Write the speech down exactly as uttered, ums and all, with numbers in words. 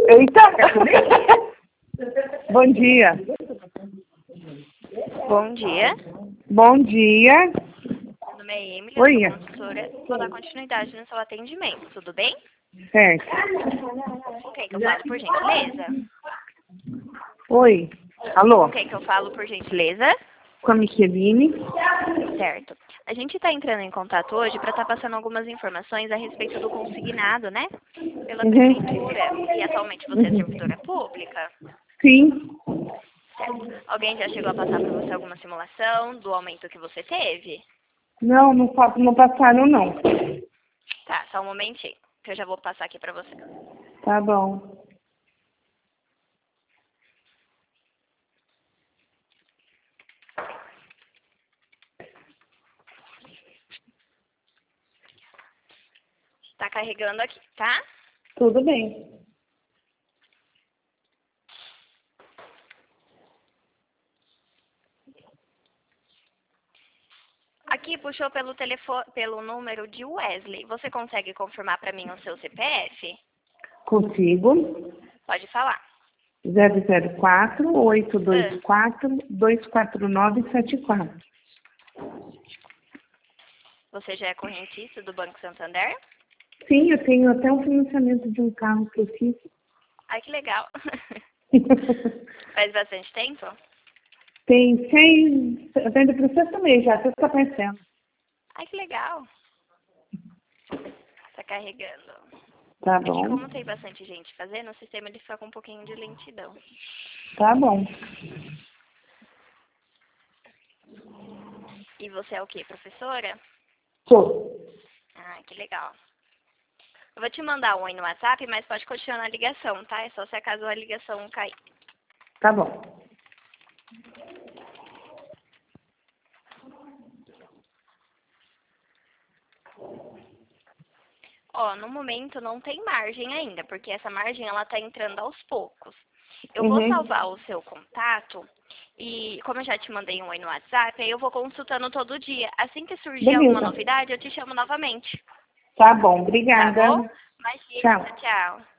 Eita! Bom dia. Bom dia. Bom dia. Meu nome é Emily, Oi. eu sou consultora. Vou dar continuidade no seu atendimento, tudo bem? Certo. Com quem que eu falo, por gentileza? Oi. Alô? Com quem que eu falo, por gentileza? Com a Micheline. Certo. A gente está entrando em contato hoje para estar passando algumas informações a respeito do consignado, né? Pela Uhum. prefeitura. E atualmente você é Uhum. servidora pública? Sim. Certo. Alguém já chegou a passar para você alguma simulação do aumento que você teve? Não, não, fa- não passaram, não. Tá, só um momentinho, que eu já vou passar aqui para você. Tá bom. Tá carregando aqui, tá? Tudo bem. Aqui puxou pelo telefone, pelo número de Wesley. Você consegue confirmar para mim o seu C P F? Consigo. Pode falar. zero zero quatro, oito dois Ah, quatro, dois quatro nove sete quatro. você já é correntista do Banco Santander? Sim, eu tenho até um financiamento de um carro que eu fiz. Ai, que legal. Faz bastante tempo? Tem seis, eu tô indo pro sexto mês já, você está aparecendo. Ai, que legal. Tá carregando. Tá Aqui, bom, como tem bastante gente fazendo, o sistema ele fica com um pouquinho de lentidão. tá bom. E você é o quê, professora? Tô. Ah, que legal. Eu vou te mandar um oi no WhatsApp, mas pode continuar na ligação, tá? É só se acaso a ligação cair. Tá bom. Ó, no momento não tem margem ainda, porque essa margem ela tá entrando aos poucos. Eu vou Uhum. salvar o seu contato e, como eu já te mandei um oi no WhatsApp, aí eu vou consultando todo dia. Assim que surgir alguma Beleza. novidade, eu te chamo novamente. Tá bom, Tá bom? obrigada. Imagina, Tchau. tchau.